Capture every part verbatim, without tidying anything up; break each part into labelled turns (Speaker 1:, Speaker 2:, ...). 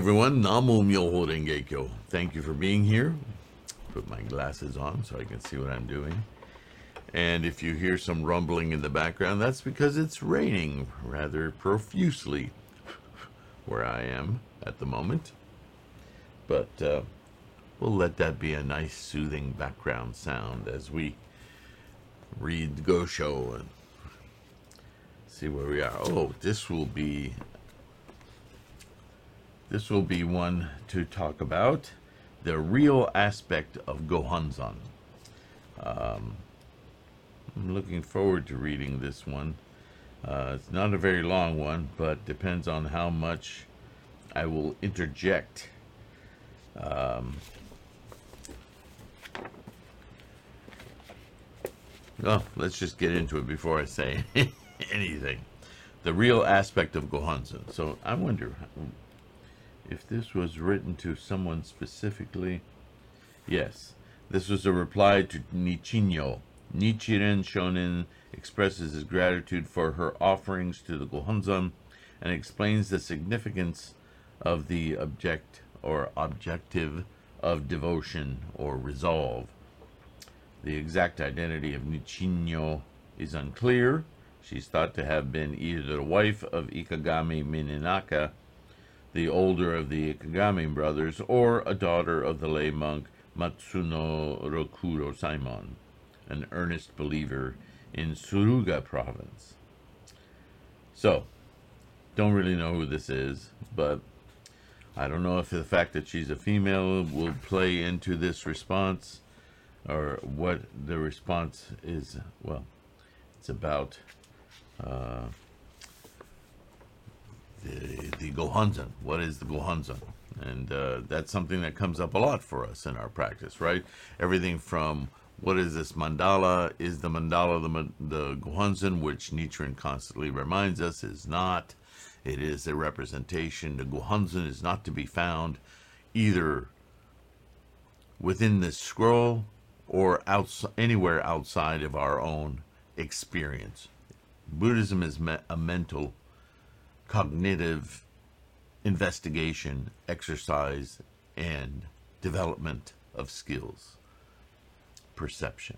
Speaker 1: everyone. Namu Myoho Renge Kyo. Thank you for being here. Put my glasses on so I can see what I'm doing. And if you hear some rumbling in the background, that's because it's raining rather profusely where I am at the moment. But uh, we'll let that be a nice soothing background sound as we read Gosho and see where we are. Oh, this will be this will be one to talk about the real aspect of Gohonzon. Um, I'm looking forward to reading this one. Uh, it's not a very long one, but depends on how much I will interject. Um, well, let's just get into it before I say anything. The real aspect of Gohonzon. So I wonder if this was written to someone specifically. Yes, this was a reply to Nichinyo. Nichiren Shonin expresses his gratitude for her offerings to the Gohonzon and explains the significance of the object or objective of devotion or resolve. The exact identity of Nichinyo is unclear. She's thought to have been either the wife of Ikegami Mininaka, the older of the Ikegami brothers, or a daughter of the lay monk Matsuno Rokuro Saimon, an earnest believer in Suruga province. So, don't really know who this is, but I don't know if the fact that she's a female will play into this response, or what the response is. Well, it's about uh, the, the Gohonzon. What is the Gohonzon? And uh, that's something that comes up a lot for us in our practice, right? Everything from what is this mandala? Is the mandala the, the Gohonzon, which Nichiren constantly reminds us is not. It is a representation. The Gohonzon is not to be found either within this scroll or outside, anywhere outside of our own experience. Buddhism is me- a mental, cognitive investigation, exercise, and development of skills. Perception.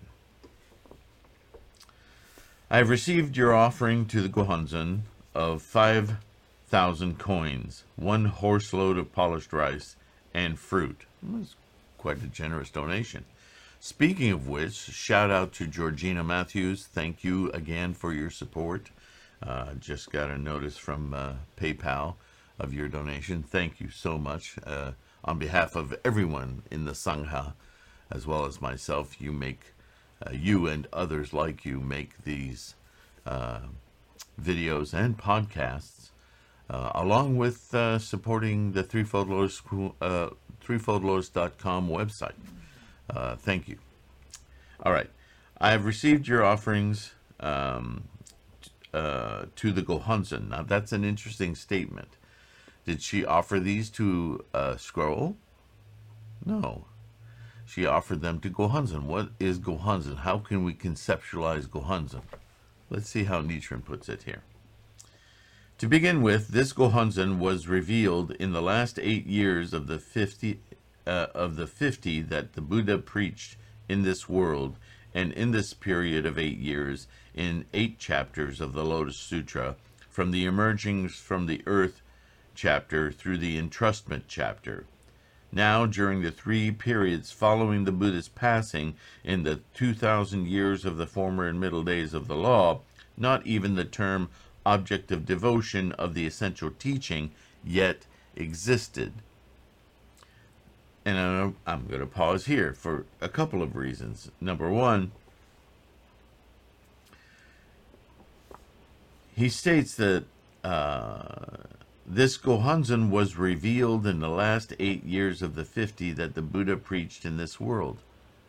Speaker 1: I have received your offering to the Gohonzon of five thousand coins, one horse load of polished rice, and fruit. That's quite a generous donation. Speaking of which, shout out to Georgina Matthews. Thank you again for your support. Uh, just got a notice from uh, PayPal of your donation. Thank you so much. Uh, on behalf of everyone in the Sangha, as well as myself, you make, uh, you and others like you make these uh, videos and podcasts, uh, along with uh, supporting the Threefold Lords, uh, threefold lords dot com website. Uh, thank you. All right. I have received your offerings um, t- uh, to the Gohonzon. Now, that's an interesting statement. Did she offer these to uh, Scroll? No. She offered them to Gohonzon. What is Gohonzon? How can we conceptualize Gohonzon? Let's see how Nichiren puts it here. To begin with, this Gohonzon was revealed in the last eight years of the fifty uh, of the fifty that the Buddha preached in this world, and in this period of eight years, in eight chapters of the Lotus Sutra, from the emerging from the earth chapter through the entrustment chapter. Now, during the three periods following the Buddha's passing in the two thousand years of the former and middle days of the law, not even the term object of devotion of the essential teaching yet existed. And I'm, I'm going to pause here for a couple of reasons. Number one, he states that uh, this Gohonzon was revealed in the last eight years of the fifty that the Buddha preached in this world.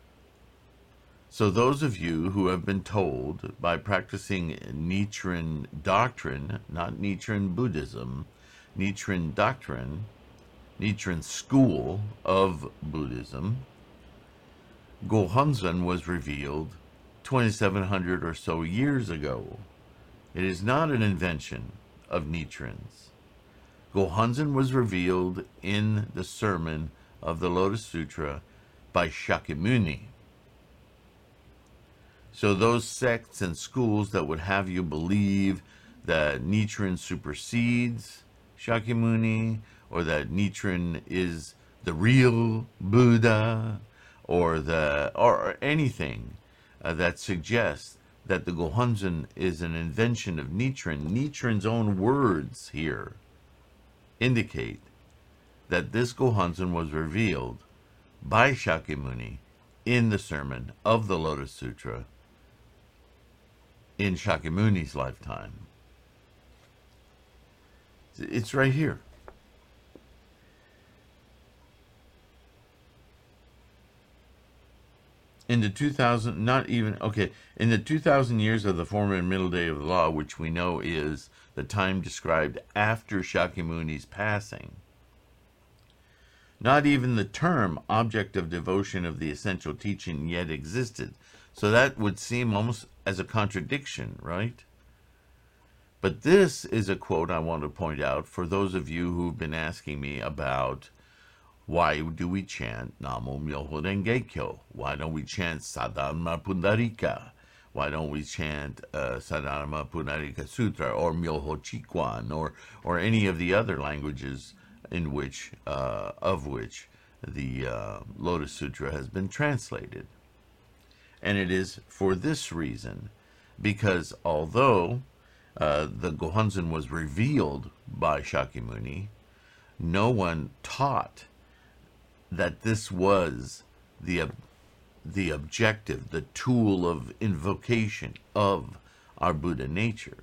Speaker 1: So those of you who have been told by practicing Nichiren doctrine, not Nichiren Buddhism, Nichiren doctrine, Nichiren school of Buddhism, Gohonzon was revealed twenty-seven hundred or so years ago. It is not an invention of Nichiren's. Gohonzon was revealed in the sermon of the Lotus Sutra by Shakyamuni. So those sects and schools that would have you believe that Nichiren supersedes Shakyamuni, or that Nichiren is the real Buddha, or the or anything uh, that suggests that the Gohonzon is an invention of Nichiren. Nichiren's own words here indicate that this Gohonzon was revealed by Shakyamuni in the sermon of the Lotus Sutra in Shakyamuni's lifetime. It's right here. In the two thousand, not even, okay, in the two thousand years of the former and middle day of the law, which we know is the time described after Shakyamuni's passing, not even the term object of devotion of the essential teaching yet existed. So that would seem almost as a contradiction, right? But this is a quote I want to point out for those of you who've been asking me about why do we chant Namo Myoho Renge Kyo? Why don't we chant Sadharma Pundarika? Why don't we chant uh, Sadharma Pundarika Sutra or Myoho Chikwan, or or any of the other languages in which uh, of which the uh, Lotus Sutra has been translated? And it is for this reason, because although uh, the Gohonzon was revealed by Shakyamuni, no one taught that this was the the objective, the tool of invocation of our Buddha nature.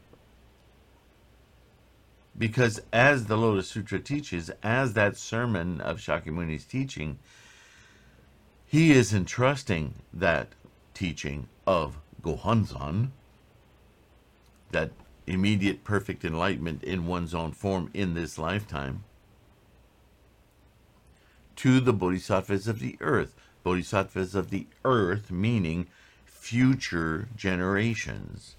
Speaker 1: Because as the Lotus Sutra teaches, as that sermon of Shakyamuni's teaching, he is entrusting that teaching of Gohonzon, that immediate perfect enlightenment in one's own form in this lifetime, to the bodhisattvas of the earth. Bodhisattvas of the earth meaning future generations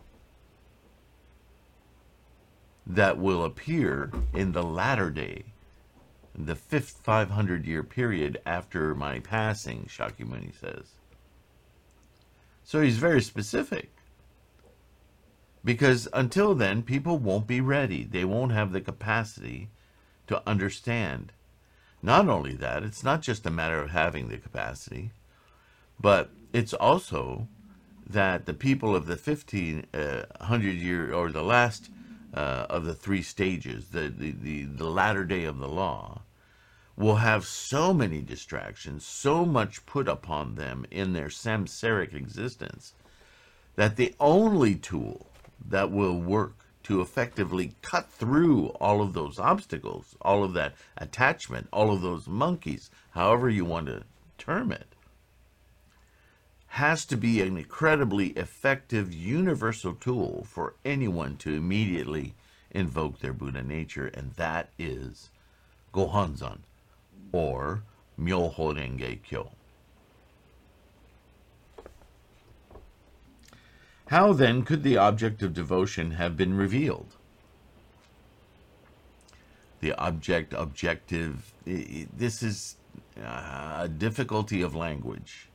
Speaker 1: that will appear in the latter day, the fifth five hundred year period after my passing, Shakyamuni says. So he's very specific. Because until then, people won't be ready. They won't have the capacity to understand. Not only that, it's not just a matter of having the capacity, but it's also that the people of the fifteen hundred year, or the last uh, of the three stages, the, the, the, the latter day of the law, will have so many distractions, so much put upon them in their samsaric existence, that the only tool that will work to effectively cut through all of those obstacles, all of that attachment, all of those monkeys, however you want to term it, has to be an incredibly effective universal tool for anyone to immediately invoke their Buddha nature, and that is Gohonzon, or Myoho Renge Kyo. How then could the object of devotion have been revealed? The object, objective, this is a difficulty of language.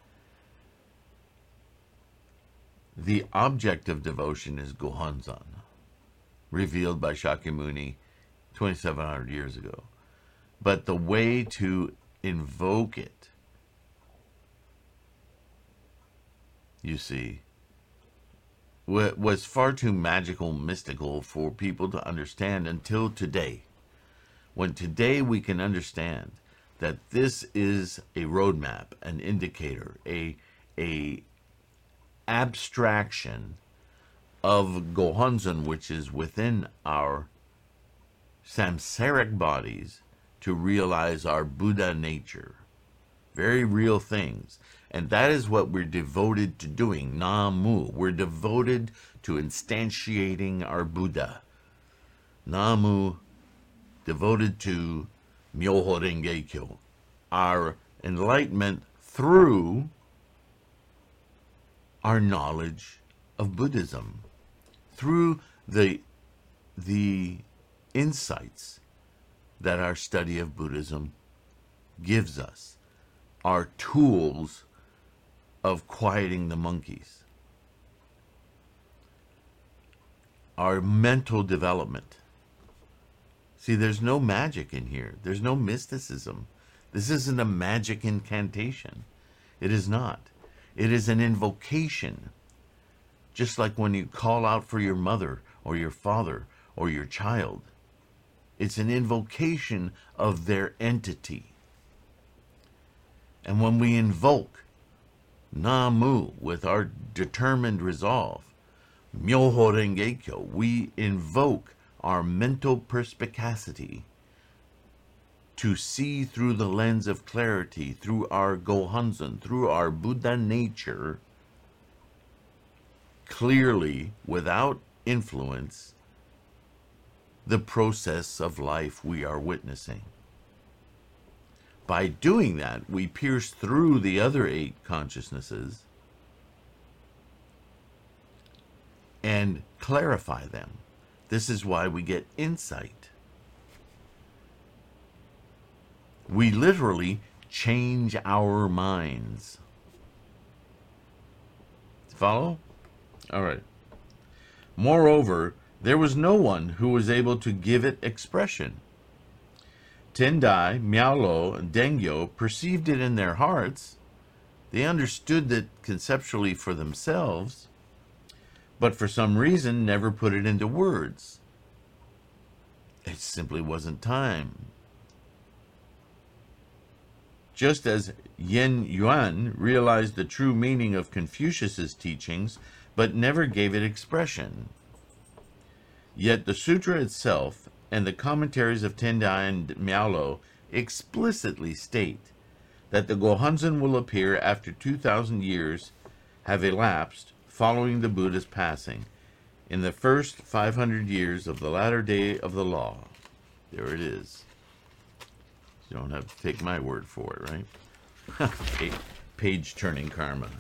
Speaker 1: The object of devotion is Gohonzon, revealed by Shakyamuni twenty-seven hundred years ago. But the way to invoke it, you see, was far too magical, mystical for people to understand until today. When today we can understand that this is a roadmap, an indicator, a, a abstraction of Gohonzon, which is within our samsaric bodies, to realize our Buddha nature. Very real things. And that is what we're devoted to doing, Namu. We're devoted to instantiating our Buddha. Namu, devoted to Myoho Renge Kyo, our enlightenment through our knowledge of Buddhism, through the, the insights that our study of Buddhism gives us, are tools of quieting the monkeys, our mental development. See, there's no magic in here. There's no mysticism. This isn't a magic incantation. It is not. It is an invocation. Just like when you call out for your mother or your father or your child. It's an invocation of their entity. And when we invoke Namu with our determined resolve, Myoho Renge Kyo, we invoke our mental perspicacity to see through the lens of clarity, through our Gohonzon, through our Buddha nature, clearly, without influence, the process of life we are witnessing. By doing that, we pierce through the other eight consciousnesses and clarify them. This is why we get insight. We literally change our minds. Follow? All right. Moreover, there was no one who was able to give it expression. Tendai, Miaolo, and Dengyo perceived it in their hearts. They understood it conceptually for themselves, but for some reason never put it into words. It simply wasn't time. Just as Yen Yuan realized the true meaning of Confucius's teachings, but never gave it expression. Yet the sutra itself and the commentaries of Tendai and Miaolo explicitly state that the Gohonzon will appear after two thousand years have elapsed following the Buddha's passing, in the first five hundred years of the latter day of the law. There it is. You don't have to take my word for it, right? Page-turning karma.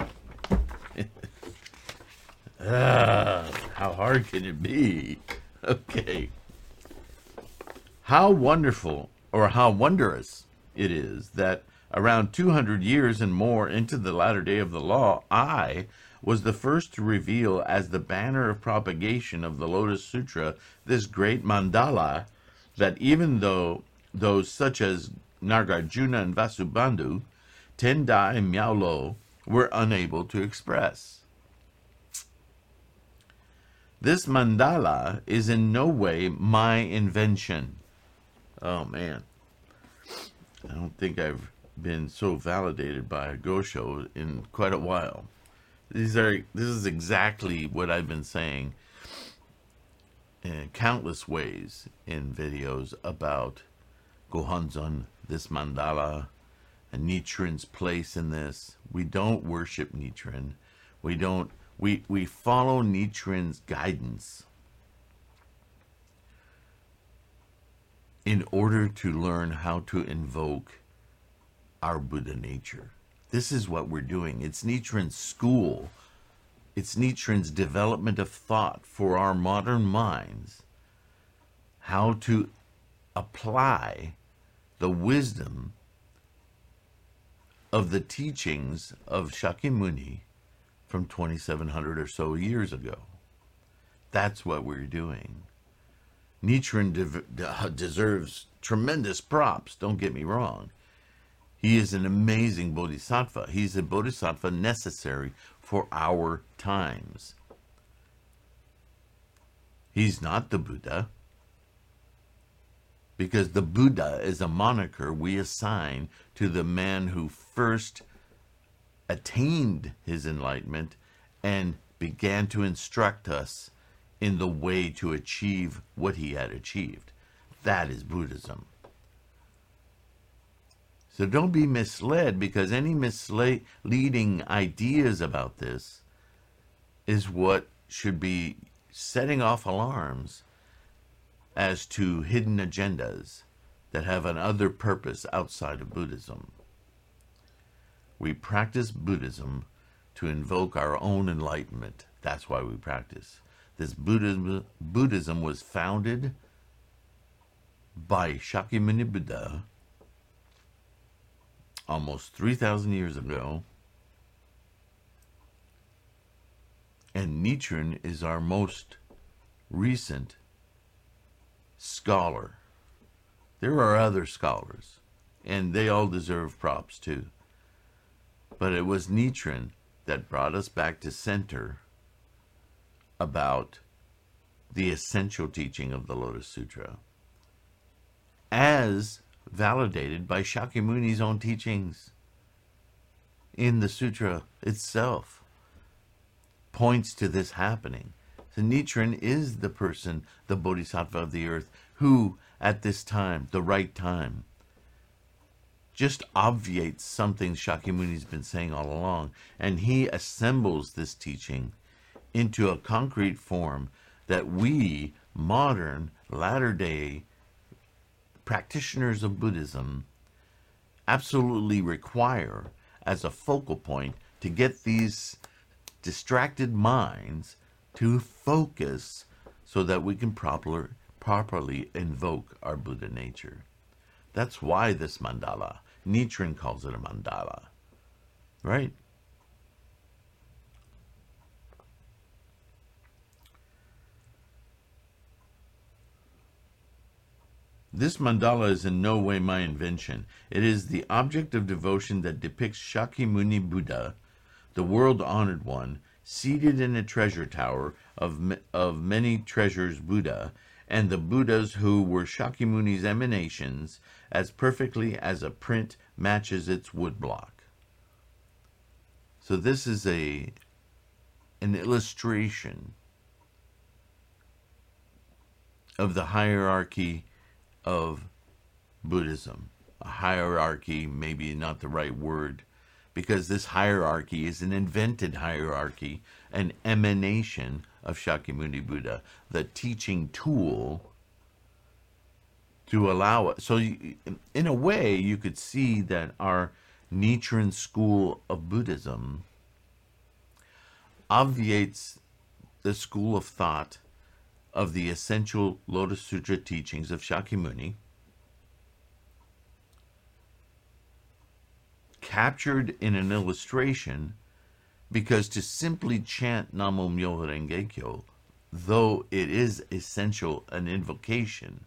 Speaker 1: Ah, how hard can it be? Okay. How wonderful, or how wondrous it is that around two hundred years and more into the latter day of the law, I was the first to reveal as the banner of propagation of the Lotus Sutra this great mandala that even though those such as Nagarjuna and Vasubandhu, Tendai and Miaolo were unable to express. This mandala is in no way my invention. Oh man, I don't think I've been so validated by a Gosho in quite a while. These are, this is exactly what I've been saying in countless ways in videos about Gohonzon, this mandala, and Nichiren's place in this. We don't worship Nichiren. We don't, we, we follow Nichiren's guidance in order to learn how to invoke our Buddha nature. This is what we're doing. It's Nichiren's school. It's Nichiren's development of thought for our modern minds. How to apply the wisdom of the teachings of Shakyamuni from twenty-seven hundred or so years ago. That's what we're doing. Nichiren de- deserves tremendous props, don't get me wrong. He is an amazing bodhisattva. He's a bodhisattva necessary for our times. He's not the Buddha, because the Buddha is a moniker we assign to the man who first attained his enlightenment and began to instruct us in the way to achieve what he had achieved. That is Buddhism. So don't be misled, because any misleading ideas about this is what should be setting off alarms as to hidden agendas that have another purpose outside of Buddhism. We practice Buddhism to invoke our own enlightenment. That's why we practice. This Buddhism, Buddhism was founded by Shakyamuni Buddha almost three thousand years ago, and Nichiren is our most recent scholar. There are other scholars, and they all deserve props too. But it was Nichiren that brought us back to center about the essential teaching of the Lotus Sutra, as validated by Shakyamuni's own teachings in the sutra itself, points to this happening. So Nichiren is the person, the Bodhisattva of the earth, who at this time, the right time, just obviates something Shakyamuni's been saying all along, and he assembles this teaching into a concrete form that we, modern, latter-day practitioners of Buddhism, absolutely require as a focal point to get these distracted minds to focus so that we can proper, properly invoke our Buddha nature. That's why this mandala, Nichiren calls it a mandala, right? This mandala is in no way my invention. It is the object of devotion that depicts Shakyamuni Buddha, the world-honored one, seated in a treasure tower of, of many treasures Buddha, and the Buddhas who were Shakyamuni's emanations, as perfectly as a print matches its woodblock. So this is a an illustration of the hierarchy of Buddhism. A hierarchy, maybe not the right word, because this hierarchy is an invented hierarchy, an emanation of Shakyamuni Buddha, the teaching tool to allow it. So you, in a way, you could see that our Nichiren school of Buddhism obviates the school of thought of the essential Lotus Sutra teachings of Shakyamuni, captured in an illustration, because to simply chant Namo Myoho Renge Kyo, though it is essential an invocation,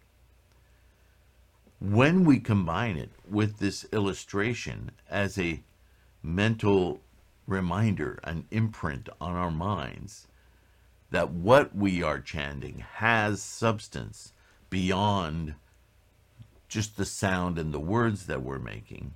Speaker 1: when we combine it with this illustration as a mental reminder, an imprint on our minds, that what we are chanting has substance beyond just the sound and the words that we're making.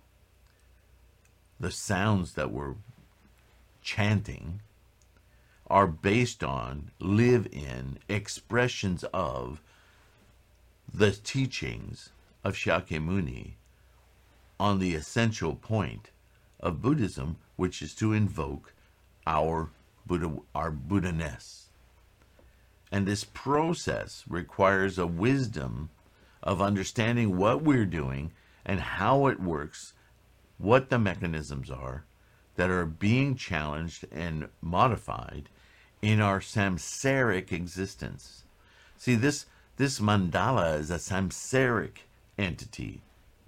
Speaker 1: The sounds that we're chanting are based on, live in, expressions of the teachings of Shakyamuni on the essential point of Buddhism, which is to invoke our Buddha, our Buddha-ness. And this process requires a wisdom of understanding what we're doing and how it works, what the mechanisms are that are being challenged and modified in our samsaric existence. See, this, this mandala is a samsaric entity,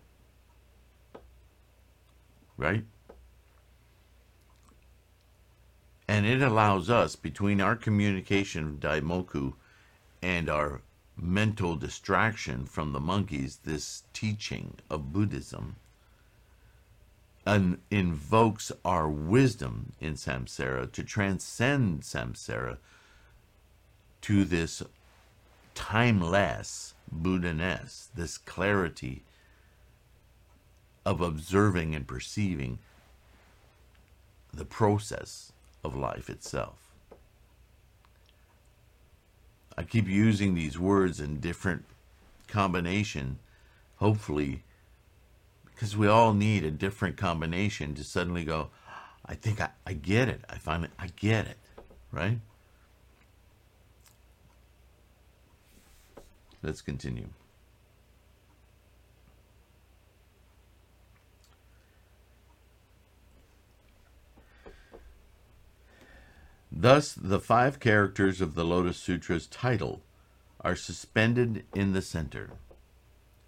Speaker 1: right? And it allows us, between our communication of Daimoku and our mental distraction from the monkeys, this teaching of Buddhism, and invokes our wisdom in samsara to transcend samsara to this timeless Buddha-ness, this clarity of observing and perceiving the process of life itself. I keep using these words in different combination, hopefully, because we all need a different combination to suddenly go, I think I, I get it. I finally, I get it, right? Let's continue. Thus, the five characters of the Lotus Sutra's title are suspended in the center.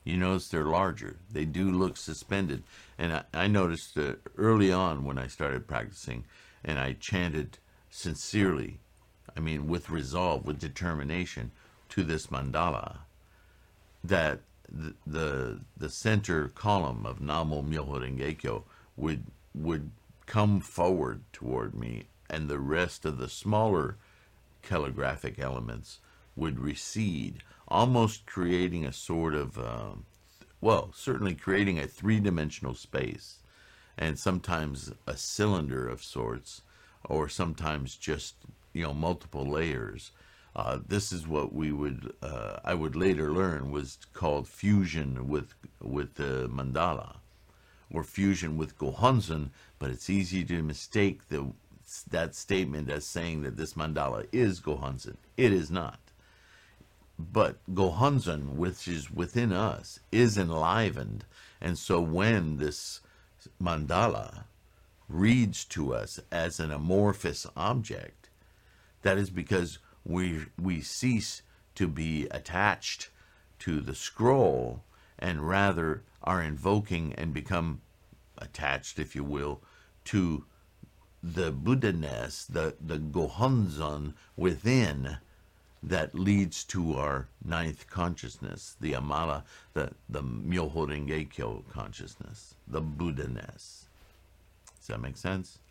Speaker 1: You notice they're larger. They do look suspended. And I, I noticed uh, early on when I started practicing, and I chanted sincerely, I mean with resolve, with determination, to this mandala, that the the, the center column of Namo Myoho Renge Kyo would would come forward toward me, and the rest of the smaller calligraphic elements would recede, almost creating a sort of, um, well, certainly creating a three-dimensional space, and sometimes a cylinder of sorts, or sometimes just, you know, multiple layers. Uh, this is what we would, uh, I would later learn, was called fusion with with the mandala, or fusion with Gohonzon, but it's easy to mistake the that statement as saying that this mandala is Gohonzon. It is not. But Gohonzon, which is within us, is enlivened, and so when this mandala reads to us as an amorphous object, that is because we we cease to be attached to the scroll, and rather are invoking and become attached, if you will, to the Buddha-ness, the, the Gohonzon within, that leads to our ninth consciousness, the Amala, the, the Myoho Renge Kyo consciousness, the Buddha-ness. Does that make sense?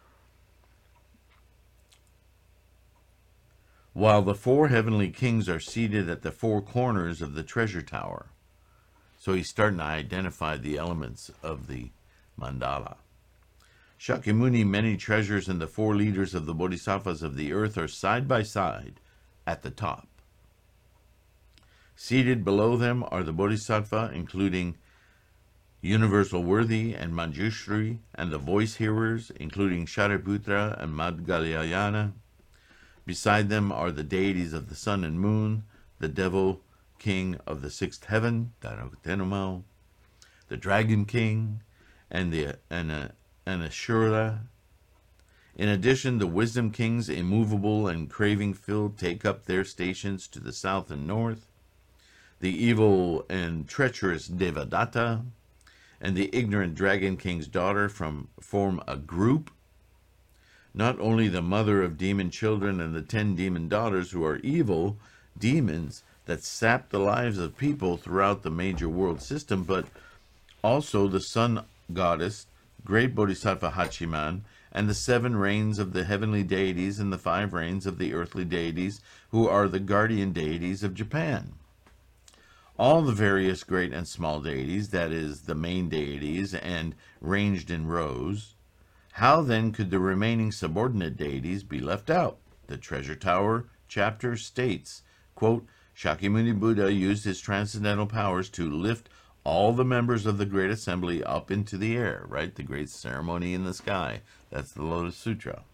Speaker 1: While the four heavenly kings are seated at the four corners of the treasure tower. So he's starting to identify the elements of the mandala. Shakyamuni, many treasures, and the four leaders of the bodhisattvas of the earth are side by side at the top. Seated below them are the bodhisattva, including Universal Worthy and Manjushri, and the voice hearers, including Shariputra and Madhgalyayana. Beside them are the deities of the sun and moon, the devil king of the sixth heaven, Dharoktenumau, the dragon king, and the and, uh, and Ashura. In addition, the wisdom kings, immovable and craving-filled, take up their stations to the south and north. The evil and treacherous Devadatta and the ignorant dragon king's daughter from form a group. Not only the mother of demon children and the ten demon daughters who are evil demons that sap the lives of people throughout the major world system, but also the sun goddess, great bodhisattva Hachiman, and the seven reigns of the heavenly deities and the five reigns of the earthly deities, who are the guardian deities of Japan. All the various great and small deities, that is, the main deities, and ranged in rows. How then could the remaining subordinate deities be left out? The Treasure Tower chapter states, quote, Shakyamuni Buddha used his transcendental powers to lift all the members of the Great Assembly up into the air, right? The great ceremony in the sky. That's the Lotus Sutra.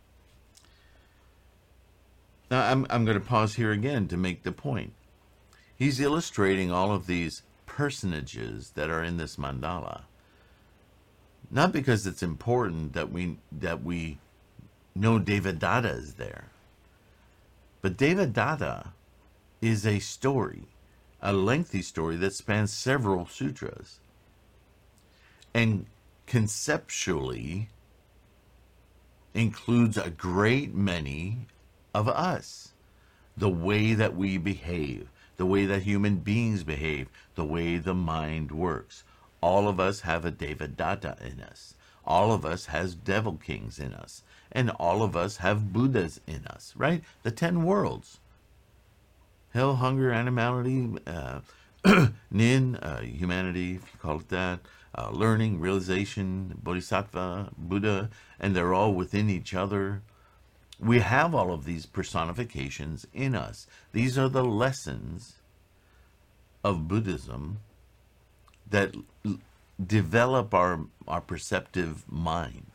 Speaker 1: Now, I'm, I'm going to pause here again to make the point. He's illustrating all of these personages that are in this mandala. Not because it's important that we, that we know Devadatta is there. But Devadatta is a story, a lengthy story that spans several sutras, and conceptually includes a great many of us. The way that we behave, the way that human beings behave, the way the mind works. All of us have a Devadatta in us. All of us has devil kings in us. And all of us have Buddhas in us, right? The ten worlds. Hell, hunger, animality, uh, nin, uh, humanity, if you call it that, uh, learning, realization, bodhisattva, Buddha, and they're all within each other. We have all of these personifications in us. These are the lessons of Buddhism that l- develop our, our perceptive mind.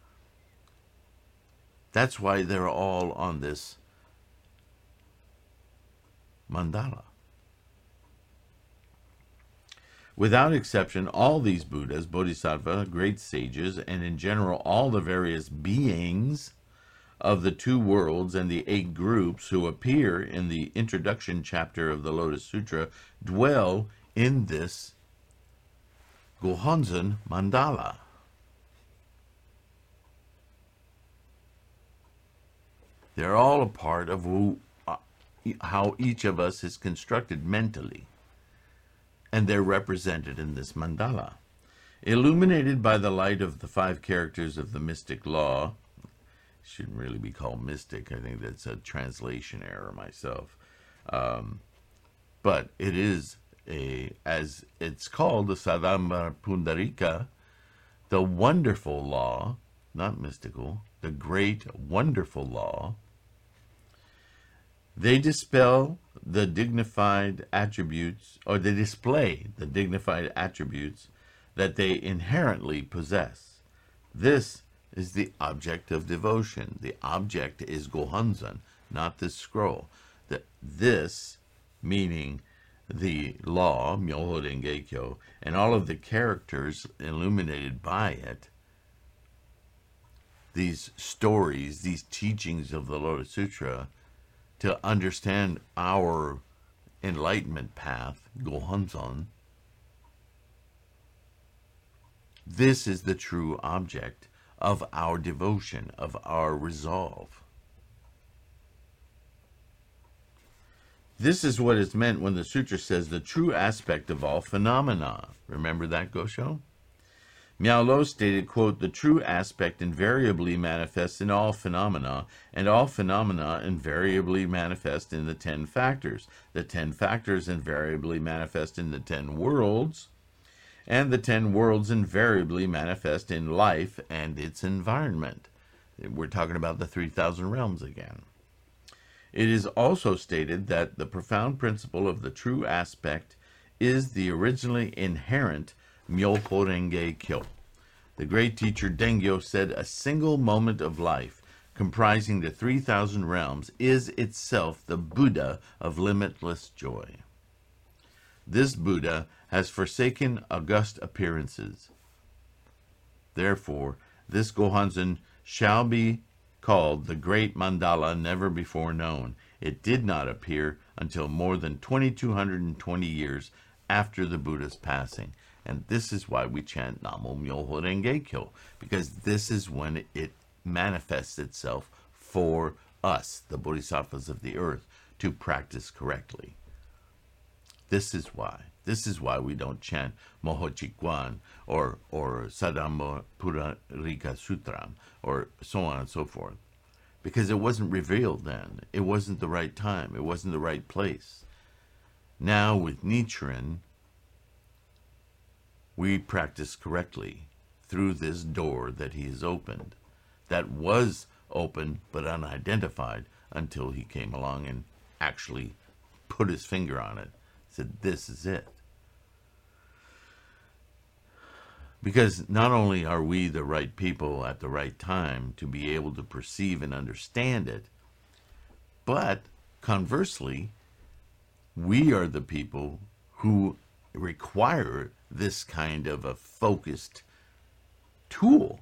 Speaker 1: That's why they're all on this mandala. Without exception, all these Buddhas, Bodhisattva, great sages, and in general all the various beings of the two worlds and the eight groups who appear in the introduction chapter of the Lotus Sutra dwell in this Gohonzon mandala. They're all a part of who, uh, how each of us is constructed mentally. And they're represented in this mandala. Illuminated by the light of the five characters of the mystic law, shouldn't really be called mystic, I think that's a translation error myself. Um, but it is, a, as it's called, the Sadama Pundarika, the wonderful law, not mystical, the great wonderful law. They dispel the dignified attributes, or they display the dignified attributes that they inherently possess. This is the object of devotion. The object is Gohonzon, not this scroll. The, this, meaning the law, Myoho Renge Kyo, and all of the characters illuminated by it, these stories, these teachings of the Lotus Sutra, to understand our enlightenment path, Gohonzon, this is the true object of our devotion, of our resolve. This is what is meant when the sutra says the true aspect of all phenomena. Remember that, Gosho? Miao Lo stated, quote, the true aspect invariably manifests in all phenomena, and all phenomena invariably manifest in the ten factors. The ten factors invariably manifest in the ten worlds, and the ten worlds invariably manifest in life and its environment. We're talking about the three thousand realms again. It is also stated that the profound principle of the true aspect is the originally inherent Myoho Renge Kyo. The great teacher Dengyo said a single moment of life comprising the three thousand realms is itself the Buddha of limitless joy. This Buddha has forsaken august appearances. Therefore, this Gohonzon shall be called the great mandala never before known. It did not appear until more than two thousand two hundred twenty years after the Buddha's passing. And this is why we chant Namo Myoho Renge Kyo, because this is when it manifests itself for us, the bodhisattvas of the earth, to practice correctly. This is why. This is why we don't chant Moho Chikwan or, or Sadama Pundarika Sutram or so on and so forth. Because it wasn't revealed then. It wasn't the right time. It wasn't the right place. Now with Nichiren, we practice correctly through this door that he has opened. That was open but unidentified until he came along and actually put his finger on it. Said, this is it. Because not only are we the right people at the right time to be able to perceive and understand it, but conversely, we are the people who require this kind of a focused tool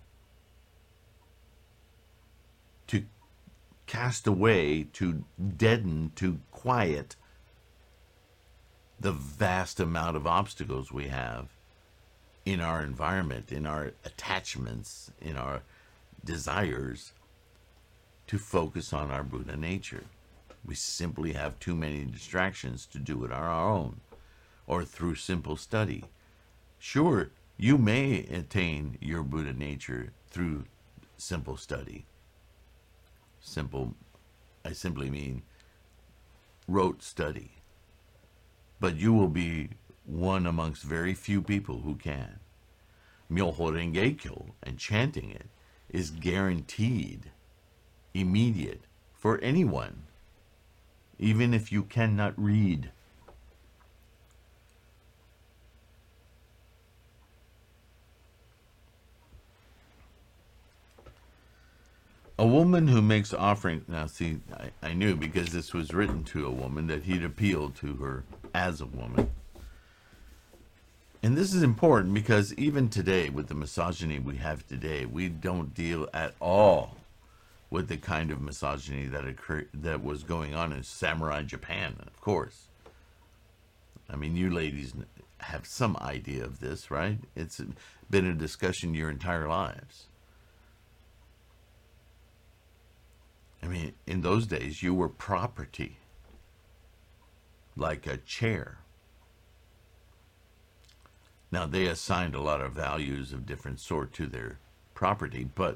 Speaker 1: to cast away, to deaden, to quiet the vast amount of obstacles we have in our environment, in our attachments, in our desires, to focus on our Buddha nature. We simply have too many distractions to do it on our own or through simple study. Sure, you may attain your Buddha nature through simple study. Simple, I simply mean rote study. But you will be one amongst very few people who can. Myoho Renge Kyo and chanting it is guaranteed, immediate, for anyone, even if you cannot read. A woman who makes offering, now see, I, I knew because this was written to a woman that he'd appealed to her as a woman. And this is important because even today, with the misogyny we have today, we don't deal at all with the kind of misogyny that occurred, that was going on in samurai Japan, of course. I mean, you ladies have some idea of this, right? It's been a discussion your entire lives. I mean, in those days, you were property, like a chair. Now, they assigned a lot of values of different sort to their property, but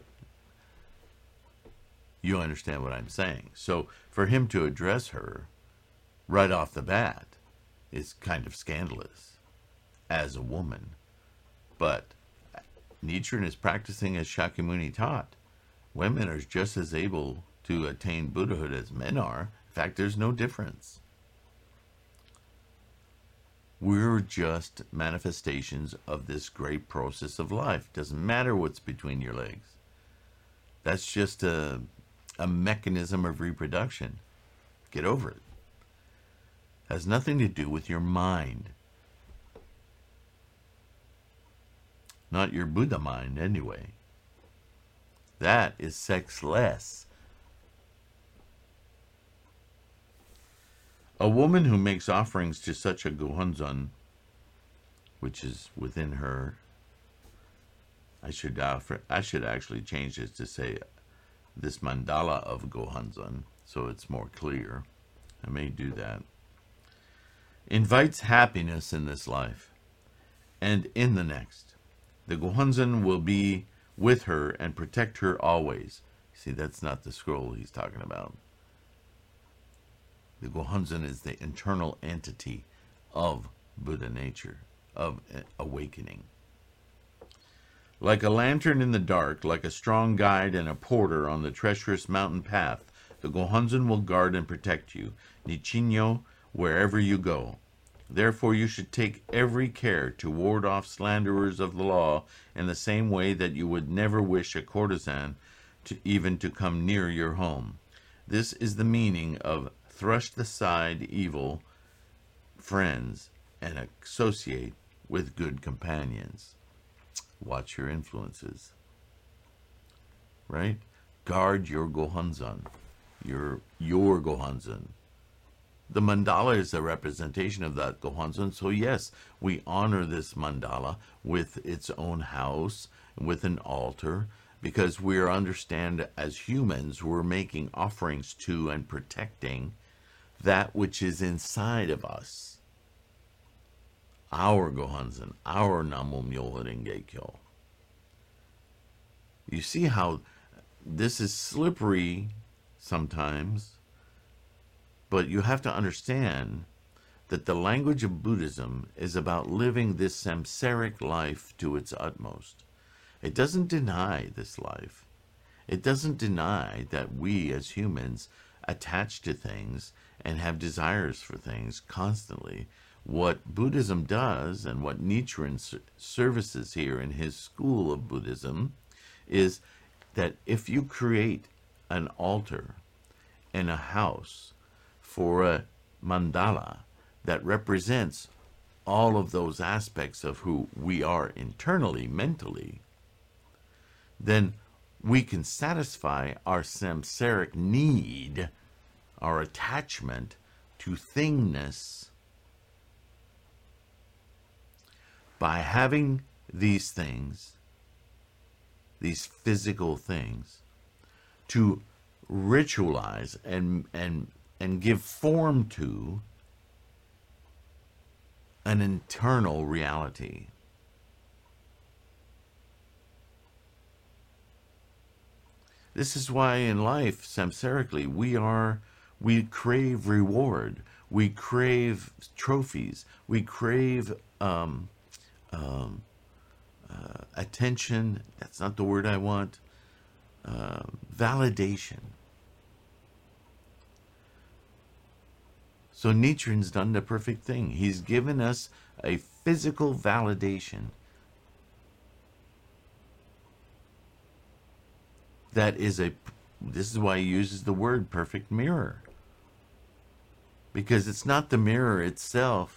Speaker 1: you understand what I'm saying. So for him to address her right off the bat is kind of scandalous as a woman. But Nichiren is practicing as Shakyamuni taught. Women are just as able to attain Buddhahood as men are. In fact, there's no difference. We're just manifestations of this great process of life. Doesn't matter what's between your legs. That's just a, a mechanism of reproduction. Get over it. Has nothing to do with your mind. Not your Buddha mind, anyway. That is sexless. A woman who makes offerings to such a Gohonzon, which is within her, I should offer, I should actually change this to say this mandala of Gohonzon, so it's more clear. I may do that. Invites happiness in this life and in the next. The Gohonzon will be with her and protect her always. See, that's not the scroll he's talking about. The Gohonzon is the internal entity of Buddha nature, of awakening. Like a lantern in the dark, like a strong guide and a porter on the treacherous mountain path, the Gohonzon will guard and protect you, Nichinyo, wherever you go. Therefore you should take every care to ward off slanderers of the law in the same way that you would never wish a courtesan to even to come near your home. This is the meaning of thrust aside evil friends and associate with good companions. Watch your influences. Right? Guard your Gohonzon. Your, your Gohonzon. The mandala is a representation of that Gohonzon. So yes, we honor this mandala with its own house, with an altar, because we understand as humans we're making offerings to and protecting that which is inside of us. Our Gohonzon, our Namo Myoho Renge Kyo. You see how this is slippery sometimes, but you have to understand that the language of Buddhism is about living this samsaric life to its utmost. It doesn't deny this life. It doesn't deny that we as humans attach to things and have desires for things constantly. What Buddhism does, and what Nichiren services here in his school of Buddhism, is that if you create an altar and a house for a mandala that represents all of those aspects of who we are internally, mentally, then we can satisfy our samsaric need, our attachment to thingness, by having these things, these physical things, to ritualize and and and give form to an internal reality. This is why in life, samsarically, we are, we crave reward, we crave trophies, we crave um, um, uh, attention, that's not the word I want, uh, validation. So Nichiren's done the perfect thing. He's given us a physical validation that is a, this is why he uses the word perfect mirror. Because it's not the mirror itself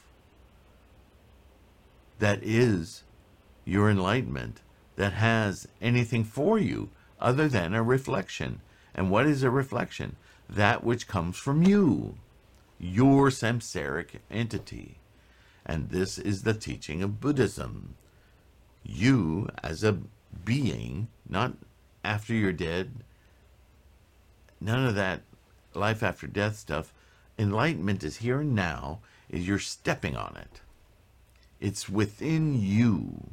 Speaker 1: that is your enlightenment, that has anything for you other than a reflection. And what is a reflection? That which comes from you, your samsaric entity. And this is the teaching of Buddhism. You, as a being, not after you're dead, none of that life after death stuff. Enlightenment is here and now, is you're stepping on it. It's within you.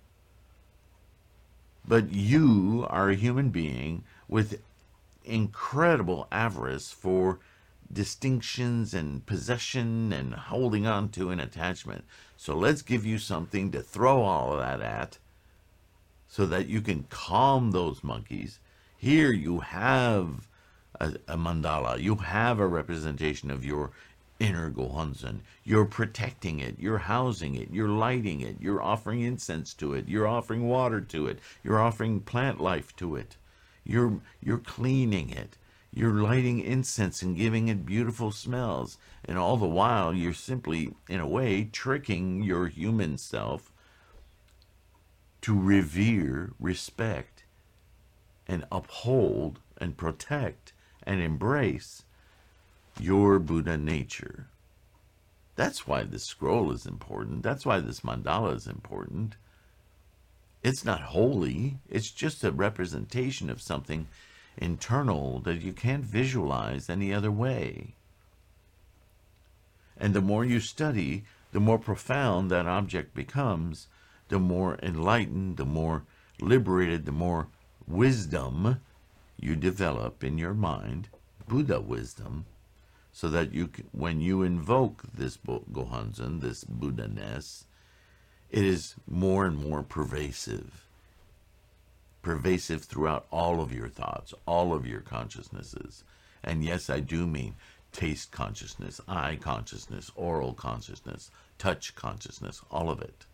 Speaker 1: But you are a human being with incredible avarice for distinctions and possession and holding on to an attachment. So let's give you something to throw all of that at so that you can calm those monkeys. Here you have a, a mandala. You have a representation of your inner Gohonzon. You're protecting it. You're housing it. You're lighting it. You're offering incense to it. You're offering water to it. You're offering plant life to it. You're, you're cleaning it. You're lighting incense and giving it beautiful smells. And all the while, you're simply, in a way, tricking your human self to revere, respect, and uphold, and protect, and embrace your Buddha nature. That's why this scroll is important. That's why this mandala is important. It's not holy. It's just a representation of something internal that you can't visualize any other way. And the more you study, the more profound that object becomes, the more enlightened, the more liberated, the more wisdom you develop in your mind, Buddha wisdom, so that you can, when you invoke this Gohonzon, this Buddha-ness, it is more and more pervasive. Pervasive throughout all of your thoughts, all of your consciousnesses. And yes, I do mean taste consciousness, eye consciousness, oral consciousness, touch consciousness, all of it.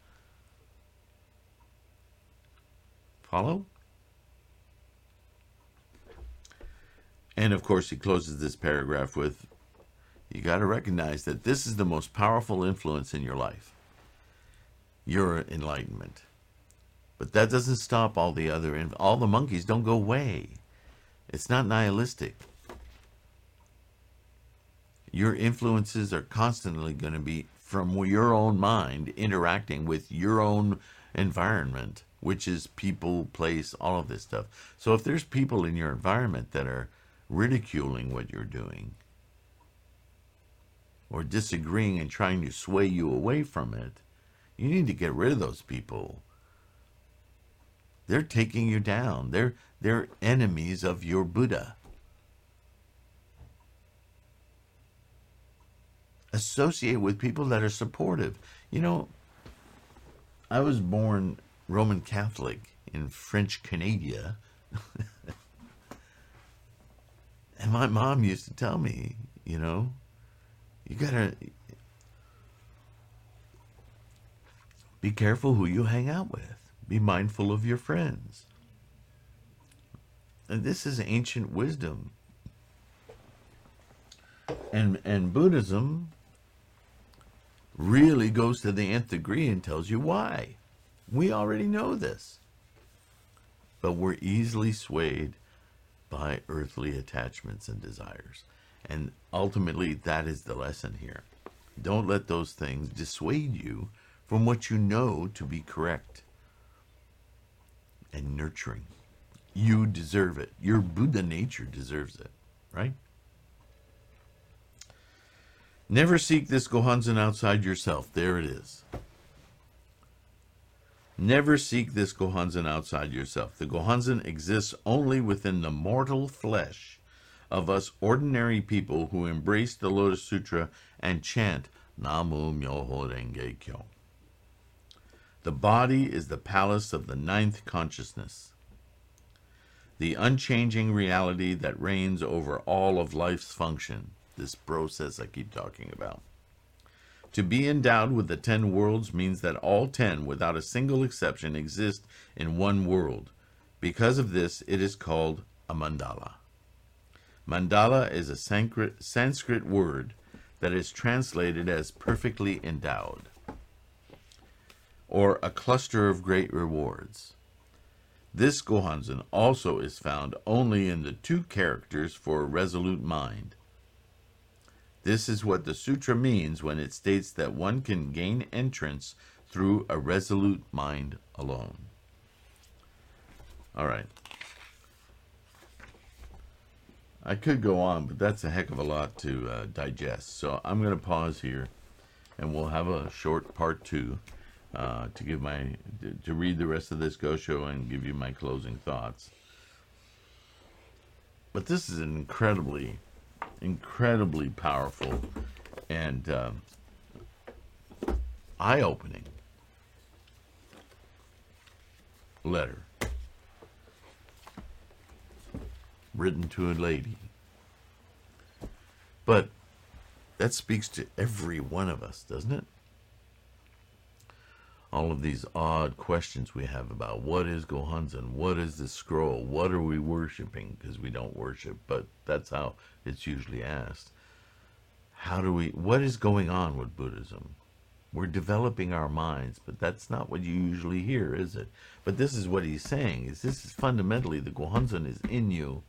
Speaker 1: Follow? And of course, he closes this paragraph with, you got to recognize that this is the most powerful influence in your life, your enlightenment. But that doesn't stop all the other, all the monkeys don't go away. It's not nihilistic. Your influences are constantly going to be from your own mind interacting with your own environment, which is people, place, all of this stuff. So if there's people in your environment that are ridiculing what you're doing or disagreeing and trying to sway you away from it, you need to get rid of those people. They're taking you down. They're, they're enemies of your Buddha. Associate with people that are supportive. You know, I was born Roman Catholic in French Canada. And my mom used to tell me, you know, you gotta be careful who you hang out with. Be mindful of your friends. And this is ancient wisdom. And, and Buddhism really goes to the nth degree and tells you why. We already know this. But we're easily swayed by earthly attachments and desires. And ultimately, that is the lesson here. Don't let those things dissuade you from what you know to be correct and nurturing. You deserve it. Your Buddha nature deserves it, right? Never seek this Gohonzon outside yourself. There it is. Never seek this Gohonzon outside yourself. The Gohonzon exists only within the mortal flesh of us ordinary people who embrace the Lotus Sutra and chant Namu Myoho Renge Kyo. The body is the palace of the ninth consciousness, the unchanging reality that reigns over all of life's function, this process I keep talking about. To be endowed with the ten worlds means that all ten, without a single exception, exist in one world. Because of this, it is called a mandala. Mandala is a Sanskrit word that is translated as perfectly endowed, or a cluster of great rewards. This Gohonzon also is found only in the two characters for a resolute mind. This is what the sutra means when it states that one can gain entrance through a resolute mind alone. All right. I could go on, but that's a heck of a lot to uh, digest. So I'm going to pause here, and we'll have a short part two uh, to give my to read the rest of this Gosho and give you my closing thoughts. But this is an incredibly, incredibly powerful and uh, eye-opening letter written to a lady. But that speaks to every one of us, doesn't it? All of these odd questions we have about what is Gohonzon, what is this scroll, what are we worshiping, because we don't worship, but that's how it's usually asked. How do we, what is going on with Buddhism? We're developing our minds, but that's not what you usually hear, is it? But this is what he's saying, is this is fundamentally, the Gohonzon is in you.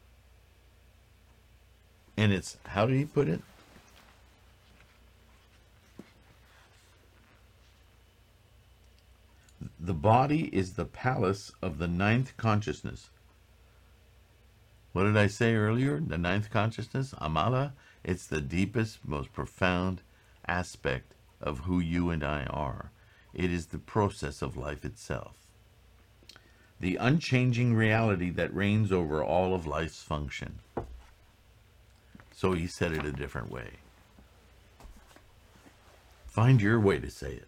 Speaker 1: And it's, how did he put it? The body is the palace of the ninth consciousness. What did I say earlier? The ninth consciousness, Amala, it's the deepest, most profound aspect of who you and I are. It is the process of life itself. The unchanging reality that reigns over all of life's function. So he said it a different way. Find your way to say it.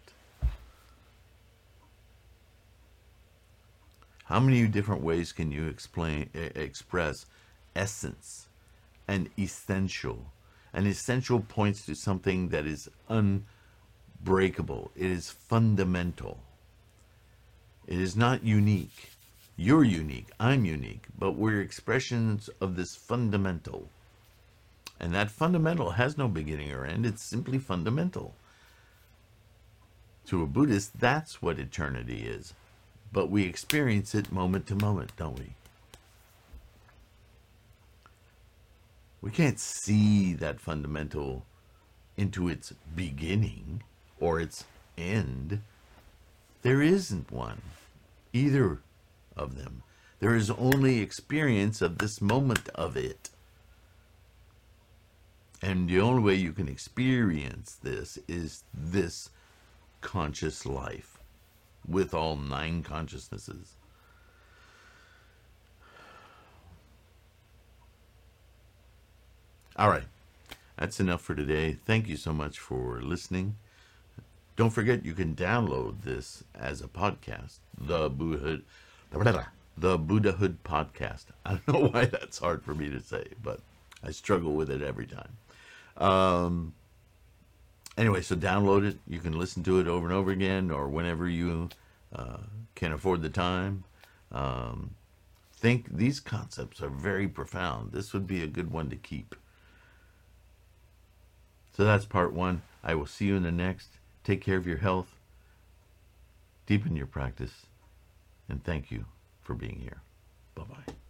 Speaker 1: How many different ways can you explain, express essence and essential? An essential points to something that is unbreakable. It is fundamental. It is not unique. You're unique. I'm unique. But we're expressions of this fundamental. And that fundamental has no beginning or end. It's simply fundamental. To a Buddhist, that's what eternity is. But we experience it moment to moment, don't we? We can't see that fundamental into its beginning or its end. There isn't one, either of them. There is only experience of this moment of it. And the only way you can experience this is this conscious life with all nine consciousnesses. All right. That's enough for today. Thank you so much for listening. Don't forget you can download this as a podcast. The Buddhahood, the Buddhahood podcast. I don't know why that's hard for me to say, but I struggle with it every time. Um, anyway, so download it. You can listen to it over and over again, or whenever you uh, can afford the time. Um, think these concepts are very profound. This would be a good one to keep. So that's part one. I will see you in the next. Take care of your health. Deepen your practice. And thank you for being here. Bye-bye.